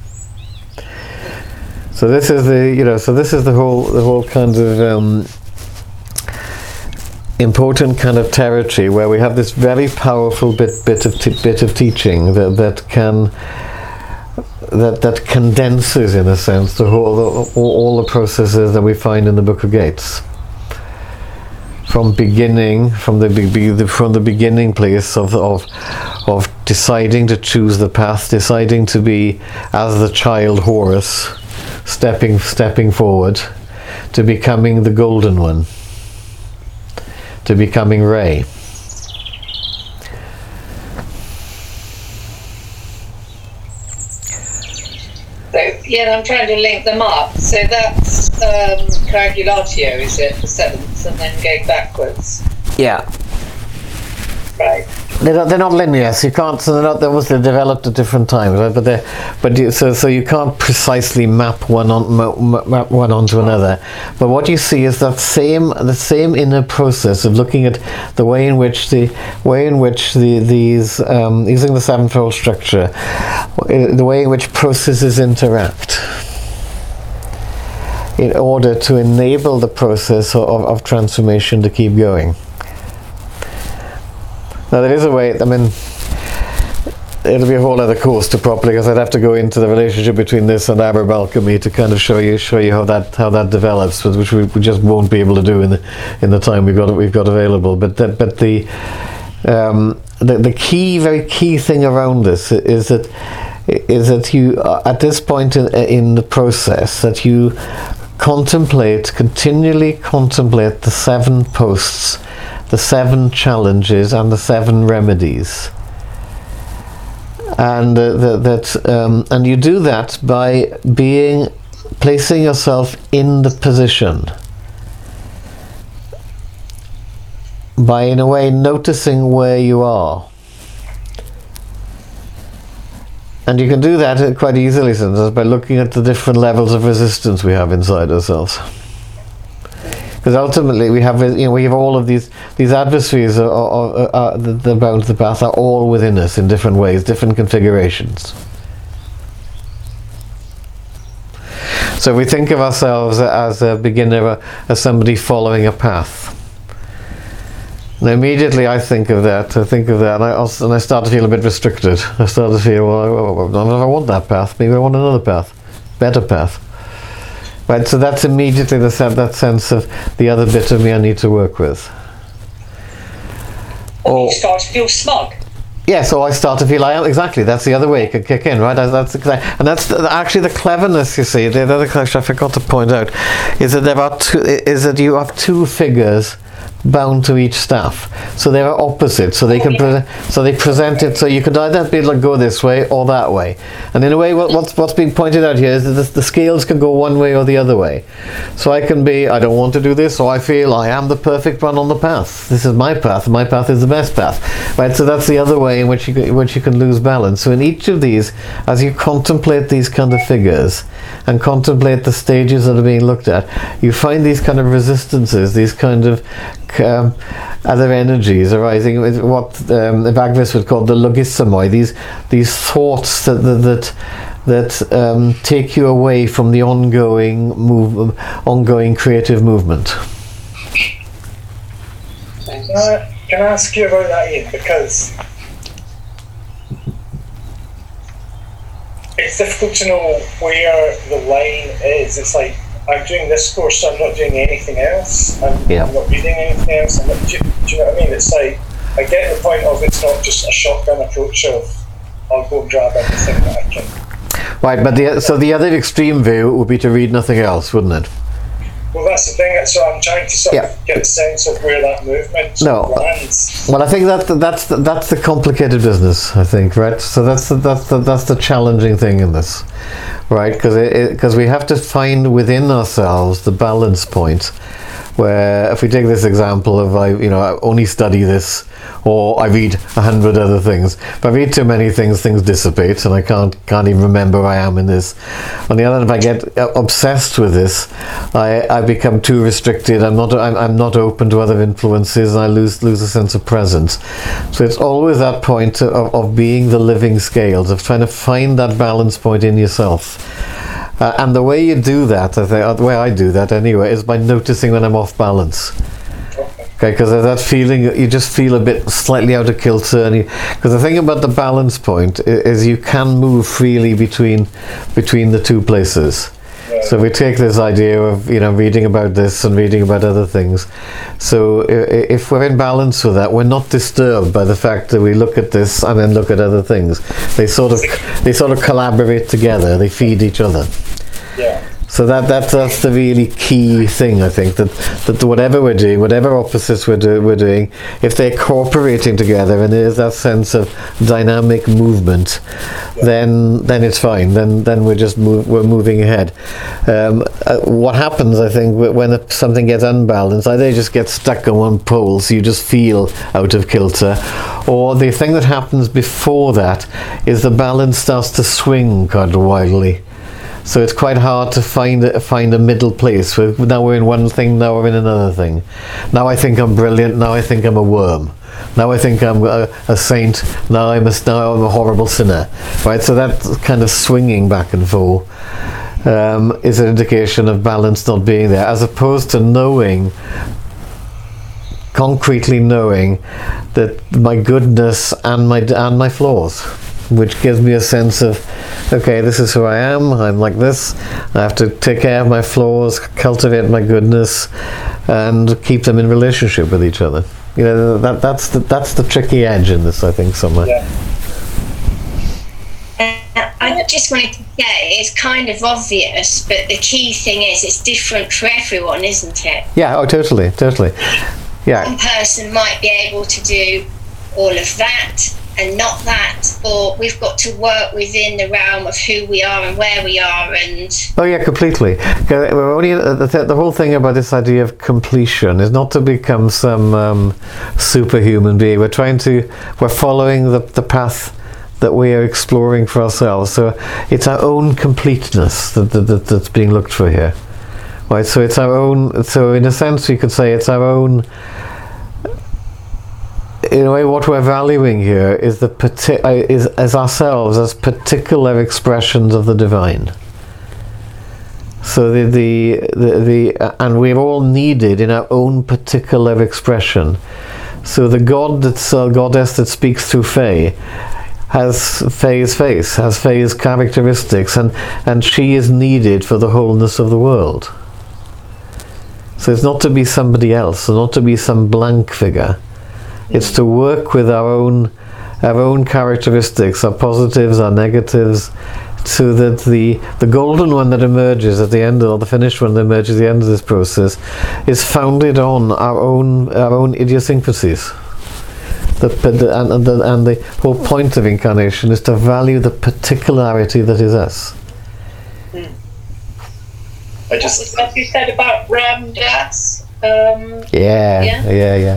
So this is the, you know, so this is the whole, the whole kind of um, important kind of territory where we have this very powerful bit, bit of, t- bit of teaching that that can. That, that condenses, in a sense, the whole, all, all the processes that we find in the Book of Gates. From beginning, from the, be, from the beginning place of, of of deciding to choose the path, deciding to be as the child Horus, stepping stepping forward, to becoming the golden one, to becoming Ray. So, yeah, I'm trying to link them up. So that's um, coagulatio, is it, the seventh, and then go backwards? Yeah. Right. They're not, they're not linear, so you can't. So they're not. They're obviously developed at different times, right? But they, but you, so so you can't precisely map one on map one onto another. But what you see is that same the same inner process of looking at the way in which the way in which the these um, using the sevenfold structure, the way in which processes interact, in order to enable the process of, of transformation to keep going. Now there is a way, I mean, it'll be a whole other course to properly, because I'd have to go into the relationship between this and Arab alchemy to kind of show you show you how that how that develops, which we, we just won't be able to do in the in the time we've got we've got available. But that, but the, um, the the key, very key thing around this is that is that you at this point in in the process that you contemplate continually contemplate the seven posts the seven challenges and the seven remedies. And uh, the, that um, and you do that by being placing yourself in the position, by in a way noticing where you are. And you can do that quite easily sometimes by looking at the different levels of resistance we have inside ourselves. Because ultimately we have, you know, we have all of these these adversaries are, are, are, that are bound to the path are all within us in different ways, different configurations. So if we think of ourselves as a beginner, as somebody following a path, and immediately I think of that, I think of that, and I, also, and I start to feel a bit restricted. I start to feel, well, I want that path, maybe I want another path, better path. Right, so that's immediately the that sense of the other bit of me I need to work with. Or you start to feel smug. Yeah, so I start to feel I am, exactly, that's the other way it can kick in, right? That's and that's the, actually the cleverness, you see. The other question I forgot to point out is that there are two, is that you have two figures bound to each staff, so they are opposite, so they can pre- so they present it, so you could either be like go this way or that way, and in a way what, what's what's being pointed out here is that the, the scales can go one way or the other way. So I can be, I don't want to do this, so I feel I am the perfect one on the path, this is my path, my path is the best path, right? So that's the other way in which you in which you can lose balance. So in each of these, as you contemplate these kind of figures and contemplate the stages that are being looked at, you find these kind of resistances, these kind of Um, other energies arising with what um, the Bhagavad would call the logisamoi, these these thoughts that that that, that um, take you away from the ongoing move, ongoing creative movement. Can I, can I ask you about that, Ian? Because it's difficult to know where the line is. It's like, I'm doing this course, so I'm not doing anything else. I'm, yeah. I'm not reading anything else. I'm not, do, do you know what I mean? It's like, I get the point of it's not just a shotgun approach of I'll go and grab everything that I can. Right, but the so the other extreme view would be to read nothing else, wouldn't it? Well, that's the thing. So I'm trying to sort yeah. of get a sense of where that movement no. lands. Well, I think that that's the, that's the complicated business. I think, right? So that's the, that's the, that's the challenging thing in this, right? Because because we have to find within ourselves the balance point. Where, if we take this example of I, you know, I only study this, or I read a hundred other things. If I read too many things, things dissipate, and I can't can't even remember where I am in this. On the other hand, if I get obsessed with this, I, I become too restricted. I'm not I'm, I'm not open to other influences, and I lose lose a sense of presence. So it's always that point of, of being the living scales, of trying to find that balance point in yourself. Uh, and the way you do that, I think, the way I do that anyway, is by noticing when I'm off balance. Okay, because there's that feeling, you just feel a bit slightly out of kilter. Because the thing about the balance point is, is you can move freely between between the two places. Yeah. So we take this idea of, you know, reading about this and reading about other things. So if we're in balance with that, we're not disturbed by the fact that we look at this and then look at other things. They sort of they sort of collaborate together. They feed each other. Yeah. So that, that that's the really key thing, I think, that that whatever we're doing, whatever opposites we're, do, we're doing, if they're cooperating together and there's that sense of dynamic movement, yeah. then then it's fine. Then then we're just move, we're moving ahead. Um, uh, what happens, I think, when something gets unbalanced, either you just get stuck on one pole, so you just feel out of kilter, or the thing that happens before that is the balance starts to swing quite wildly. So it's quite hard to find a, find a middle place. We're, now we're in one thing, now we're in another thing. Now I think I'm brilliant, now I think I'm a worm. Now I think I'm a, a saint, now I'm a, now I'm a horrible sinner. Right? So that kind of swinging back and forth um, is an indication of balance not being there, as opposed to knowing, concretely knowing that my goodness and my and my flaws, which gives me a sense of, okay, this is who I am, I'm like this, I have to take care of my flaws, cultivate my goodness, and keep them in relationship with each other. You know, that that's the, that's the tricky edge in this, I think, somewhere. Yeah. Uh, I just wanted to say, it's kind of obvious, but the key thing is it's different for everyone, isn't it? Yeah, oh, totally, totally. Yeah. one person might be able to do all of that and not that, or we've got to work within the realm of who we are and where we are. And oh yeah, completely. We're only the, the whole thing about this idea of completion is not to become some um, superhuman being. We're trying to, we're following the the path that we are exploring for ourselves. So it's our own completeness that, that, that that's being looked for here, right? So it's our own. So in a sense, you could say it's our own. In a way, what we're valuing here is the parti- is as ourselves as particular expressions of the divine. So the the the, the uh, and we're all needed in our own particular expression. So the god that's uh, goddess that speaks through Faye has Faye's face, has Faye's characteristics, and and she is needed for the wholeness of the world. So it's not to be somebody else, or not to be some blank figure. It's to work with our own our own characteristics, our positives, our negatives, so that the the golden one that emerges at the end, or the finished one that emerges at the end of this process, is founded on our own our own idiosyncrasies. The, the, and, and, the, and the whole point of incarnation is to value the particularity that is us. Hmm. I just, What you said about Ram Dass. Um, Yeah, Yeah. yeah, yeah.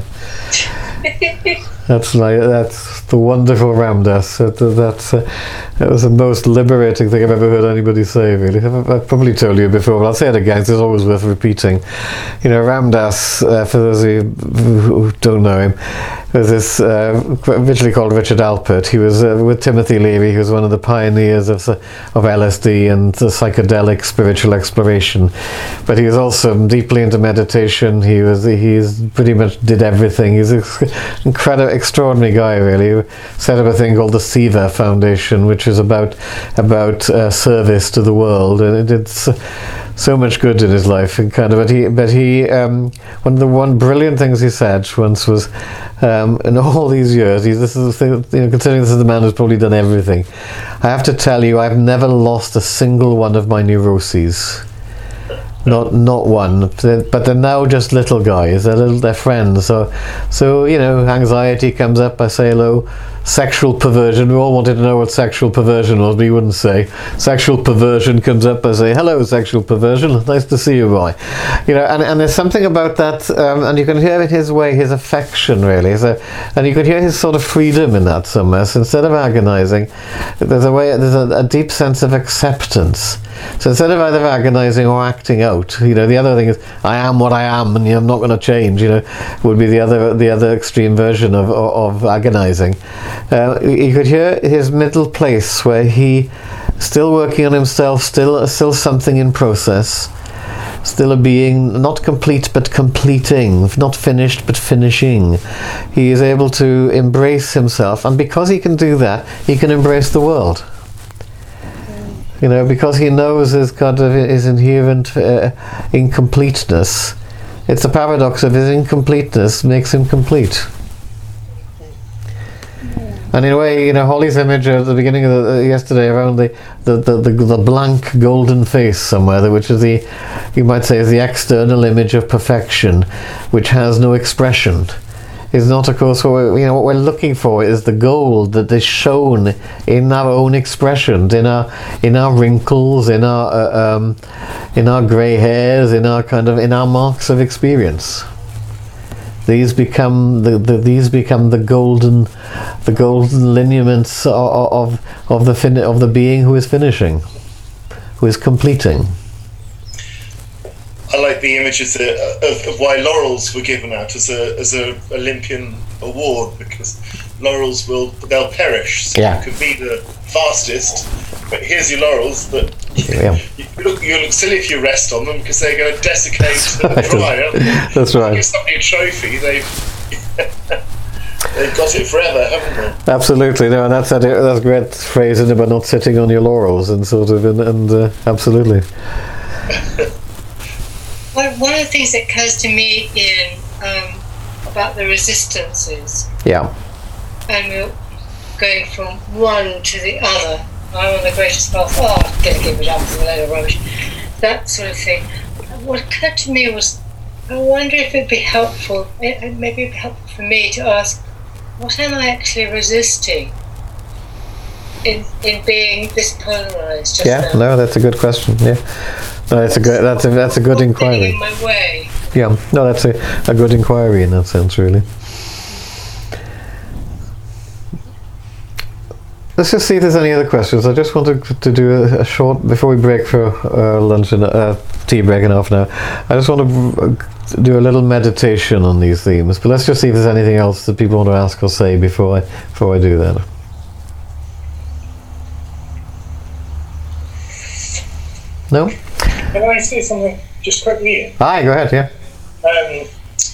That's like that's the wonderful Ram Dass. That, that's uh, that was the most liberating thing I've ever heard anybody say. Really, I've, I've probably told you before, but I'll say it again. It's always worth repeating. You know, Ram Dass, uh, for those of you who don't know him, was this uh, originally called Richard Alpert. He was uh, with Timothy Leary. He was one of the pioneers of of L S D and the psychedelic spiritual exploration. But he was also deeply into meditation. He was he's pretty much did everything. He's an incredible, extraordinary guy. Really, he set up a thing called the Siva Foundation, which is about about uh, service to the world, and it did so, so much good in his life. And kind of, but he, but he, um, one of the one brilliant things he said once was, um, in all these years, he's, this is the thing, you know, considering this is the man who's probably done everything. I have to tell you, I've never lost a single one of my neuroses. Not, not one. But they're now just little guys. They're little, they're friends. So, so you know, anxiety comes up. I say hello. Sexual perversion. We all wanted to know what sexual perversion was, but you wouldn't say. Sexual perversion comes up. I say hello, sexual perversion. Nice to see you, boy. You know, and, and there's something about that, um, and you can hear in his way his affection, really. So, and you can hear his sort of freedom in that somewhere. So instead of agonizing, there's a way. There's a, a deep sense of acceptance. So instead of either agonizing or acting out, you know, the other thing is I am what I am, and you know, I'm not going to change. You know, would be the other the other extreme version of of, of agonizing. Uh, you could hear his middle place where he still working on himself, still still something in process, still a being not complete but completing, not finished but finishing. He is able to embrace himself, and because he can do that, he can embrace the world. You know, because he knows his kind of his inherent uh, incompleteness. It's the paradox of his incompleteness makes him complete. And in a way, you know, Holly's image at the beginning of the, uh, yesterday around the the, the, the the blank golden face somewhere, which is the, you might say, is the external image of perfection, which has no expression, is not, of course, what we're, you know, what we're looking for is the gold that is shown in our own expressions, in our in our wrinkles, in our uh, um, in our grey hairs, in our kind of in our marks of experience. These become the, the these become the golden, the golden lineaments of of, of the fin- of the being who is finishing, who is completing. I like the image of, the, of, of why laurels were given out as a as a Olympian award, because laurels will they'll perish. So Yeah. you could be the fastest, but here's your laurels. But Yeah. you look you look silly if you rest on them, because they're going to desiccate and dry. aren't they? That's right. Give somebody a trophy. They've they've got it forever, haven't they? Absolutely, no, and that's a, that's a great phrase, isn't it, about not sitting on your laurels and sort of and, and uh, absolutely. Well, one of the things that occurs to me, Ian, um, about the resistances, Yeah. and we're going from one to the other. I'm on the greatest path. Oh, I'm going to give it up. It's a load of rubbish. That sort of thing. What occurred to me was I wonder if it'd be helpful, it- maybe it'd be helpful for me to ask, what am I actually resisting in in being this polarised just Yeah, now? no, that's a good question. Yeah, no, that's a good that's a that's a good What's getting inquiry. in my way? Yeah, no, that's a, a good inquiry in that sense, really. Let's just see if there's any other questions. I just wanted to do a, a short, before we break for uh, lunch and uh, tea break in half an hour, I just want to do a little meditation on these themes. But let's just see if there's anything else that people want to ask or say before I, before I do that. No? Can I say something just quickly, Ian? Aye, go ahead, yeah. Um,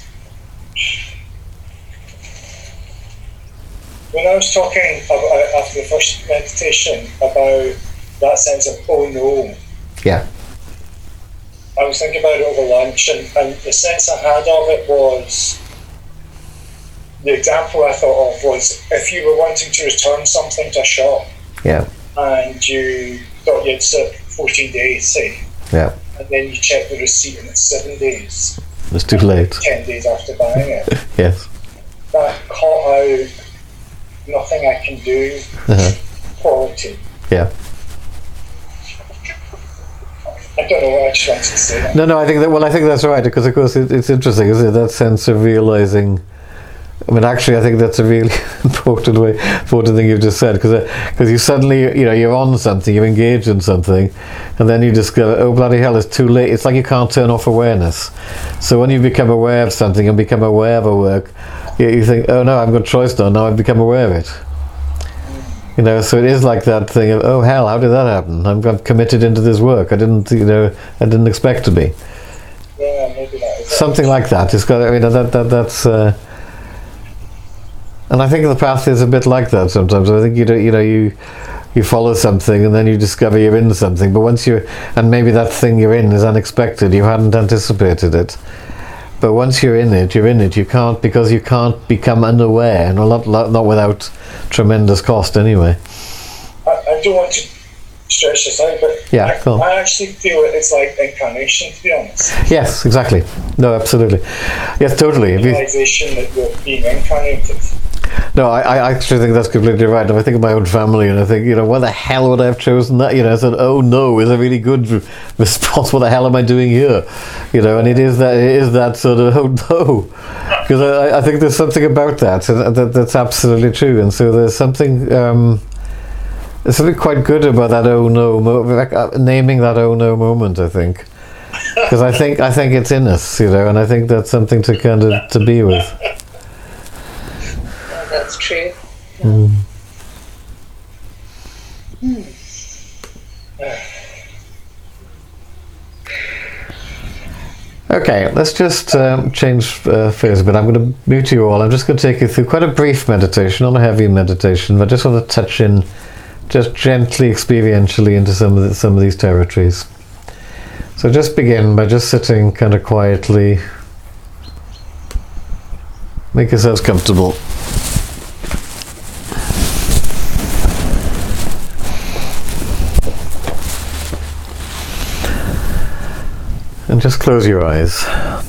when I was talking about, after the first meditation about that sense of oh no, Yeah, I was thinking about it over lunch, and, and the sense I had of it was, the example I thought of was if you were wanting to return something to a shop yeah, and you thought you'd sit fourteen days, say, yeah. and then you check the receipt and it's seven days, It's too late. ten days after buying it. Yes. That caught out nothing I can do Uh-huh. quality. Yeah. I don't know what I just wanted to say. No, no, I think that, well, I think that's right, because of course it, it's interesting, isn't it? That sense of realizing. I mean, actually, I think that's a really important way, important thing you've just said, because because you suddenly, you know, you're on something, you're engaged in something, and then you discover, oh bloody hell, it's too late. It's like you can't turn off awareness. So when you become aware of something and become aware of a work, you, you think, oh no, I've got choice now. Now I've become aware of it. You know, so it is like that thing of, oh hell, how did that happen? I'm, I'm committed into this work. I didn't, you know, I didn't expect to be. Yeah, maybe that is it. Something like that. It's got. I mean, that that that's. Uh, and I think the path is a bit like that sometimes. I think you do, you know, you you follow something and then you discover you're in something. But once you're, and maybe that thing you're in is unexpected. You hadn't anticipated it. But once you're in it, you're in it. You can't, because you can't become unaware. No, not not without tremendous cost anyway. I, I don't want to stretch this out, but Yeah, I, go on. I actually feel it's like incarnation, to be honest. Yes, exactly. No, absolutely. Yes, totally. If you, Realization that you're being incarnated. No, I, I actually think that's completely right. If I think of my own family and I think, you know, why the hell would I have chosen that? You know, I said, oh no, is a really good re- response. What the hell am I doing here? You know, and it is that, it is that sort of, oh no. Because I, I think there's something about that, and that that's absolutely true. And so there's something, um, there's something quite good about that oh no, mo- like, uh, naming that oh no moment, I think. Because I think, I think it's in us, you know, and I think that's something to kind of, to be with. Oh, that's true. Mm. Okay, let's just um, change uh, phase a bit. I'm going to mute you all. I'm just going to take you through quite a brief meditation, not a heavy meditation, but I just want to touch in, just gently, experientially into some of the, some of these territories. So just begin by just sitting kind of quietly. Make yourselves comfortable. And just close your eyes.